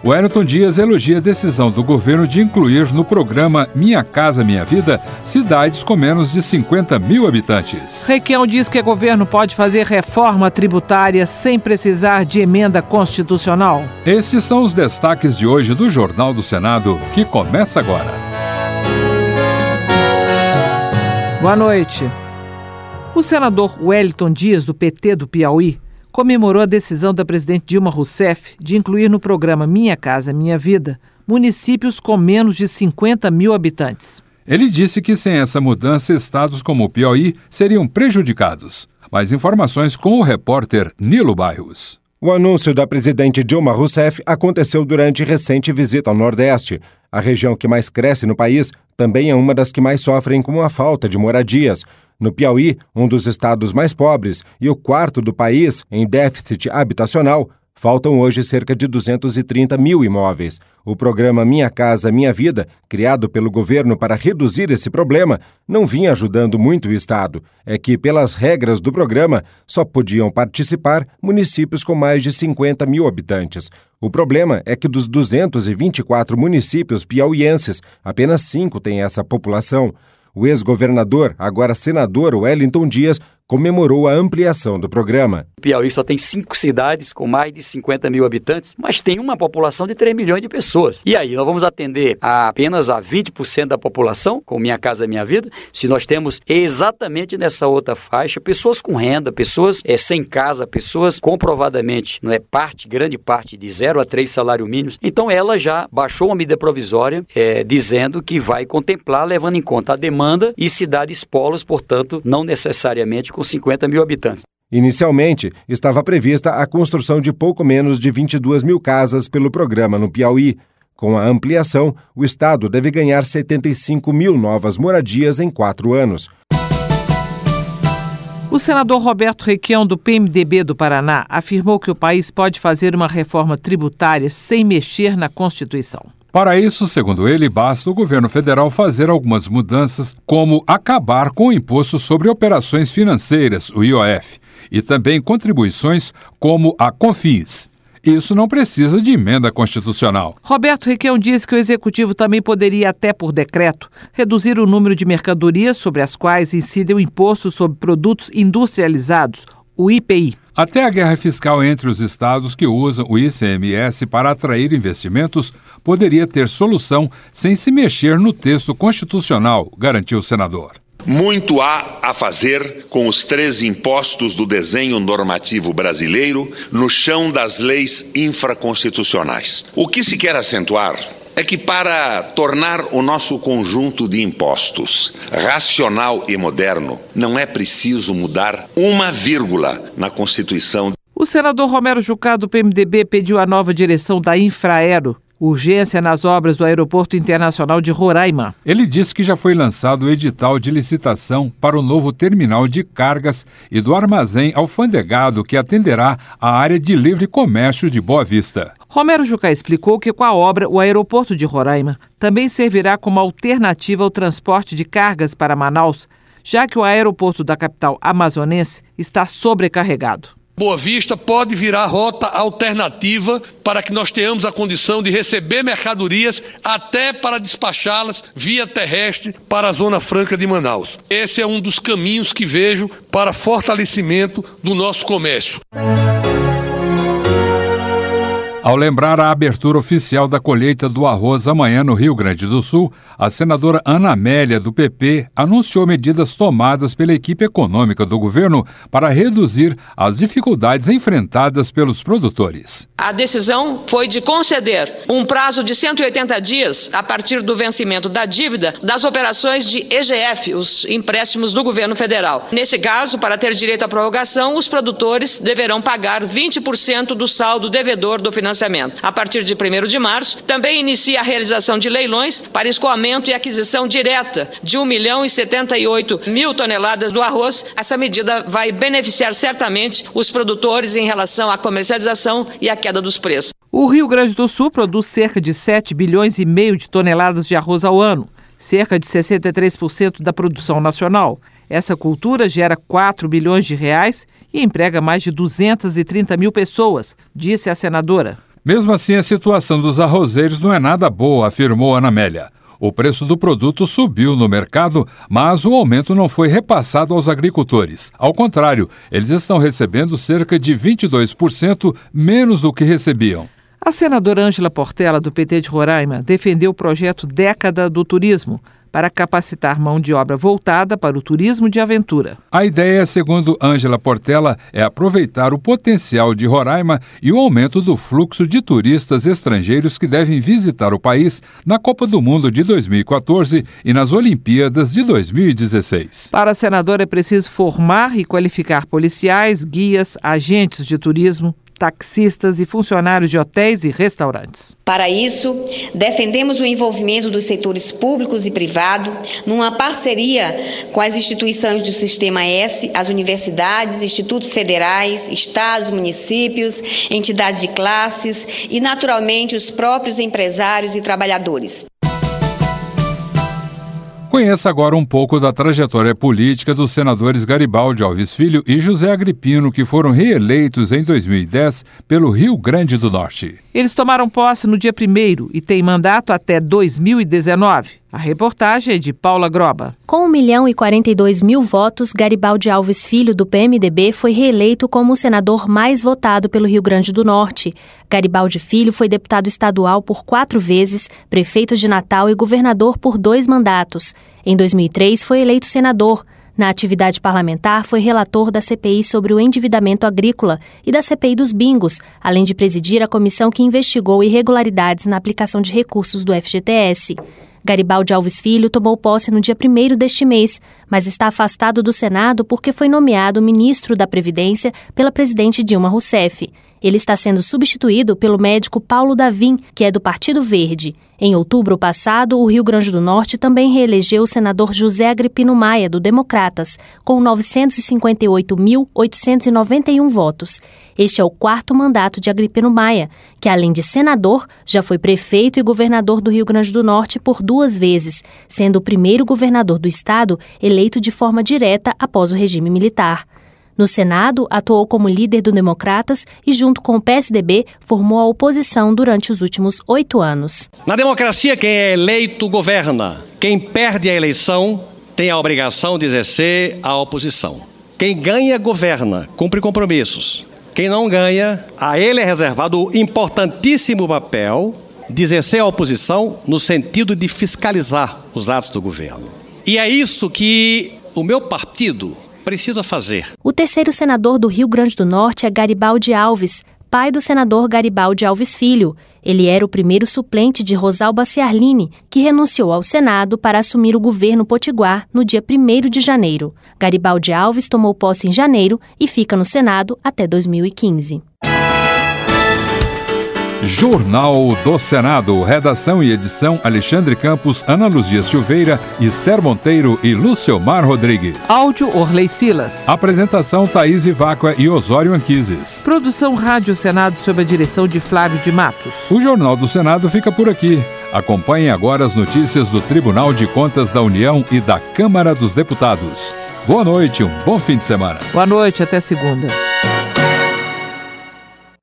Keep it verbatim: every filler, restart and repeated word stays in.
Wellington Dias elogia a decisão do governo de incluir no programa Minha Casa Minha Vida cidades com menos de cinquenta mil habitantes. Requião diz que o governo pode fazer reforma tributária sem precisar de emenda constitucional. Esses são os destaques de hoje do Jornal do Senado, que começa agora. Boa noite. O senador Wellington Dias, do P T do Piauí, comemorou a decisão da presidente Dilma Rousseff de incluir no programa Minha Casa Minha Vida municípios com menos de cinquenta mil habitantes. Ele disse que sem essa mudança, estados como o Piauí seriam prejudicados. Mais informações com o repórter Nilo Bairros. O anúncio da presidente Dilma Rousseff aconteceu durante recente visita ao Nordeste. A região que mais cresce no país também é uma das que mais sofrem com a falta de moradias. No Piauí, um dos estados mais pobres e o quarto do país em déficit habitacional, faltam hoje cerca de duzentos e trinta mil imóveis. O programa Minha Casa Minha Vida, criado pelo governo para reduzir esse problema, não vinha ajudando muito o estado. É que, pelas regras do programa, só podiam participar municípios com mais de cinquenta mil habitantes. O problema é que dos duzentos e vinte e quatro municípios piauienses, apenas cinco têm essa população. O ex-governador, agora senador Wellington Dias, comemorou a ampliação do programa. O Piauí só tem cinco cidades com mais de cinquenta mil habitantes, mas tem uma população de três milhões de pessoas. E aí, nós vamos atender a apenas a vinte por cento da população, com Minha Casa Minha Vida, se nós temos exatamente nessa outra faixa, pessoas com renda, pessoas é, sem casa, pessoas comprovadamente, não é parte, grande parte, de zero a três salários mínimos. Então, ela já baixou uma medida provisória, é, dizendo que vai contemplar, levando em conta a demanda e cidades polos, portanto, não necessariamente com cinquenta mil habitantes. Inicialmente, estava prevista a construção de pouco menos de vinte e duas mil casas pelo programa no Piauí. Com a ampliação, o estado deve ganhar setenta e cinco mil novas moradias em quatro anos. O senador Roberto Requião, do P M D B do Paraná, afirmou que o país pode fazer uma reforma tributária sem mexer na Constituição. Para isso, segundo ele, basta o governo federal fazer algumas mudanças, como acabar com o imposto sobre operações financeiras, o I O F, e também contribuições como a CONFINS. Isso não precisa de emenda constitucional. Roberto Requião disse que o executivo também poderia, até por decreto, reduzir o número de mercadorias sobre as quais incide o imposto sobre produtos industrializados, o I P I. Até a guerra fiscal entre os estados que usam o I C M S para atrair investimentos poderia ter solução sem se mexer no texto constitucional, garantiu o senador. Muito há a fazer com os três impostos do desenho normativo brasileiro no chão das leis infraconstitucionais. O que se quer acentuar é que, para tornar o nosso conjunto de impostos racional e moderno, não é preciso mudar uma vírgula na Constituição. O senador Romero Jucá, do P M D B, pediu a nova direção da Infraero urgência nas obras do Aeroporto Internacional de Roraima. Ele disse que já foi lançado o edital de licitação para o novo terminal de cargas e do armazém alfandegado que atenderá a área de livre comércio de Boa Vista. Romero Jucá explicou que com a obra, o aeroporto de Roraima também servirá como alternativa ao transporte de cargas para Manaus, já que o aeroporto da capital amazonense está sobrecarregado. Boa Vista pode virar rota alternativa para que nós tenhamos a condição de receber mercadorias até para despachá-las via terrestre para a Zona Franca de Manaus. Esse é um dos caminhos que vejo para fortalecimento do nosso comércio. Ao lembrar a abertura oficial da colheita do arroz amanhã no Rio Grande do Sul, a senadora Ana Amélia, do P P, anunciou medidas tomadas pela equipe econômica do governo para reduzir as dificuldades enfrentadas pelos produtores. A decisão foi de conceder um prazo de cento e oitenta dias a partir do vencimento da dívida das operações de E G F, os empréstimos do governo federal. Nesse caso, para ter direito à prorrogação, os produtores deverão pagar vinte por cento do saldo devedor do financiamento. A partir de primeiro de março, também inicia a realização de leilões para escoamento e aquisição direta de um milhão e setenta e oito mil toneladas do arroz. Essa medida vai beneficiar certamente os produtores em relação à comercialização e à queda dos preços. O Rio Grande do Sul produz cerca de sete bilhões e meio de toneladas de arroz ao ano, cerca de sessenta e três por cento da produção nacional. Essa cultura gera quatro bilhões de reais e emprega mais de duzentas e trinta mil pessoas, disse a senadora. Mesmo assim, a situação dos arrozeiros não é nada boa, afirmou Ana Amélia. O preço do produto subiu no mercado, mas o aumento não foi repassado aos agricultores. Ao contrário, eles estão recebendo cerca de vinte e dois por cento menos do que recebiam. A senadora Ângela Portela, do P T de Roraima, defendeu o projeto Década do Turismo, para capacitar mão de obra voltada para o turismo de aventura. A ideia, segundo Ângela Portela, é aproveitar o potencial de Roraima e o aumento do fluxo de turistas estrangeiros que devem visitar o país na Copa do Mundo de dois mil e quatorze e nas Olimpíadas de dois mil e dezesseis. Para a senadora, é preciso formar e qualificar policiais, guias, agentes de turismo, taxistas e funcionários de hotéis e restaurantes. Para isso, defendemos o envolvimento dos setores públicos e privado numa parceria com as instituições do Sistema S, as universidades, institutos federais, estados, municípios, entidades de classes e, naturalmente, os próprios empresários e trabalhadores. Conheça agora um pouco da trajetória política dos senadores Garibaldi Alves Filho e José Agripino, que foram reeleitos em dois mil e dez pelo Rio Grande do Norte. Eles tomaram posse no dia primeiro e têm mandato até dois mil e dezenove. A reportagem é de Paula Groba. Com um milhão e quarenta e dois mil votos, Garibaldi Alves Filho, do P M D B, foi reeleito como o senador mais votado pelo Rio Grande do Norte. Garibaldi Filho foi deputado estadual por quatro vezes, prefeito de Natal e governador por dois mandatos. Em dois mil e três, foi eleito senador. Na atividade parlamentar, foi relator da C P I sobre o endividamento agrícola e da C P I dos bingos, além de presidir a comissão que investigou irregularidades na aplicação de recursos do F G T S. Garibaldi Alves Filho tomou posse no dia primeiro deste mês, mas está afastado do Senado porque foi nomeado ministro da Previdência pela presidente Dilma Rousseff. Ele está sendo substituído pelo médico Paulo Davim, que é do Partido Verde. Em outubro passado, o Rio Grande do Norte também reelegeu o senador José Agripino Maia, do Democratas, com novecentos e cinquenta e oito mil, oitocentos e noventa e um votos. Este é o quarto mandato de Agripino Maia, que, além de senador, já foi prefeito e governador do Rio Grande do Norte por duas vezes, sendo o primeiro governador do estado eleito de forma direta após o regime militar. No Senado, atuou como líder do Democratas e, junto com o P S D B, formou a oposição durante os últimos oito anos. Na democracia, quem é eleito governa. Quem perde a eleição tem a obrigação de exercer a oposição. Quem ganha, governa, cumpre compromissos. Quem não ganha, a ele é reservado o importantíssimo papel de exercer a oposição no sentido de fiscalizar os atos do governo. E é isso que o meu partido precisa fazer. O terceiro senador do Rio Grande do Norte é Garibaldi Alves, pai do senador Garibaldi Alves Filho. Ele era o primeiro suplente de Rosalba Ciarline, que renunciou ao Senado para assumir o governo potiguar no dia primeiro de janeiro. Garibaldi Alves tomou posse em janeiro e fica no Senado até dois mil e quinze. Jornal do Senado. Redação e edição: Alexandre Campos, Ana Luzia Silveira, Esther Monteiro e Luciomar Rodrigues. Áudio: Orley Silas. Apresentação: Thaís Ivacqua e Osório Anquises. Produção: Rádio Senado, sob a direção de Flávio de Matos. O Jornal do Senado fica por aqui. Acompanhem agora as notícias do Tribunal de Contas da União e da Câmara dos Deputados. Boa noite, um bom fim de semana. Boa noite, até segunda.